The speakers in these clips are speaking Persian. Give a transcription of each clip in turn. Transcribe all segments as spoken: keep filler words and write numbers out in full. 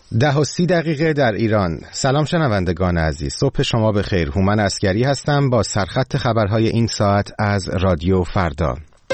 ده و سی دقیقه در ایران. سلام شنوندگان عزیز، صبح شما بخیر. هومن عسگری هستم با سرخط خبرهای این ساعت از رادیو فردا.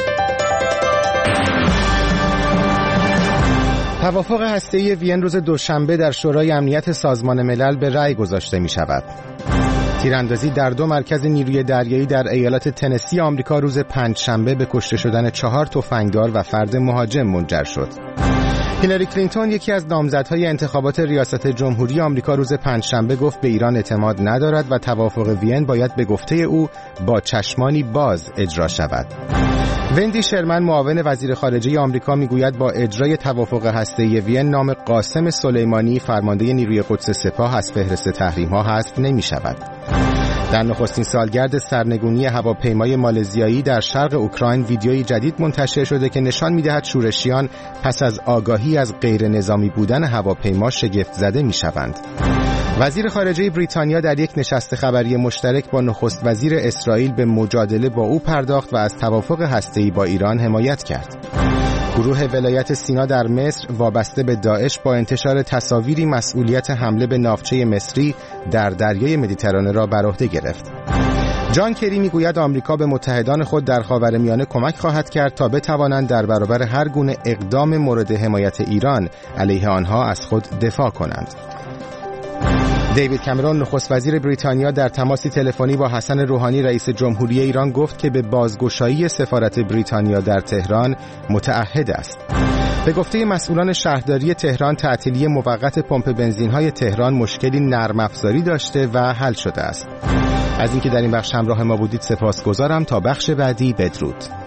توافق هسته‌ای وین روز دوشنبه در شورای امنیت سازمان ملل به رأی گذاشته می شود. تیراندازی در دو مرکز نیروی دریایی در ایالات تنسی آمریکا روز پنجشنبه به کشته شدن چهار تفنگدار و فرد مهاجم منجر شد. هیلاری کلینتون یکی از نامزدهای انتخابات ریاست جمهوری آمریکا روز پنجشنبه گفت به ایران اعتماد ندارد و توافق وین باید به گفته او با چشمانی باز اجرا شود. وندی شرمن معاون وزیر خارجه آمریکا میگوید با اجرای توافق هسته‌ای وین نام قاسم سلیمانی فرمانده نیروی قدس سپاه از فهرست تحریم‌ها حذف نمی‌شود. در نخستین سالگرد سرنگونی هواپیمای مالزیایی در شرق اوکراین ویدیویی جدید منتشر شده که نشان می‌دهد شورشیان پس از آگاهی از غیر نظامی بودن هواپیما شگفت زده می‌شوند. وزیر خارجه بریتانیا در یک نشست خبری مشترک با نخست وزیر اسرائیل به مجادله با او پرداخت و از توافق هسته‌ای با ایران حمایت کرد. گروه ولایت سینا در مصر وابسته به داعش با انتشار تصاویری مسئولیت حمله به ناوچه مصری در دریای مدیترانه را بر عهده گرفت. جان کری میگوید آمریکا به متحدان خود در خاورمیانه کمک خواهد کرد تا بتوانند در برابر هر گونه اقدام مورد حمایت ایران علیه آنها از خود دفاع کنند. دیوید کامرون نخست وزیر بریتانیا در تماسی تلفنی با حسن روحانی رئیس جمهوری ایران گفت که به بازگشایی سفارت بریتانیا در تهران متعهد است. به گفته مسئولان شهرداری تهران تعطیلی موقت پمپ بنزین‌های تهران مشکلی نرم افزاری داشته و حل شده است. از اینکه در این بخش همراه ما بودید سپاسگزارم. تا بخش بعدی بدرود.